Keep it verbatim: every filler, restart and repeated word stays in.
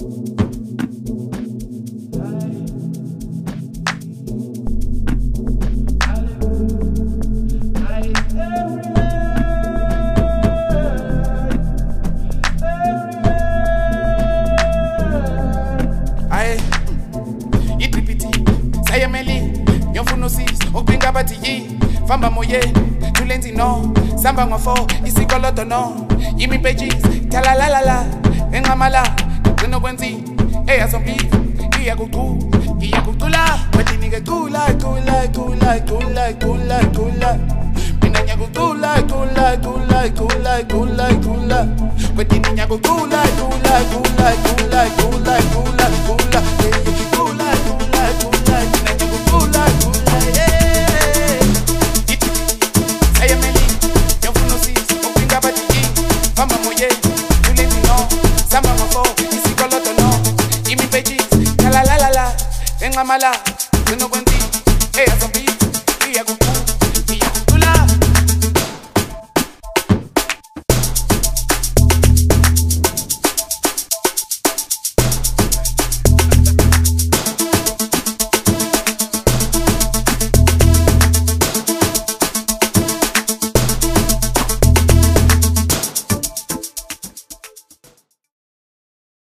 Famba moye, tulenzi no, samba ngofo, isikoloto no, yimi pages, tala la la la, engamala, no kwenzi, eya zombi, iya kuku, iya kutula, wati nige kula, kula, kula, kula, kula, kula, minanya kutula, kula, kula, kula, kula, kula, wati ninya kutula, kula, kula, kula, kula, kula, kula, kula, kula, kula, minanya kutula, kula, yeah. Famba moye, tulenzi no, samba ngofo, isikoloto no, yimi pages, tala la la la, engamala, no kwenzi, eya zombi.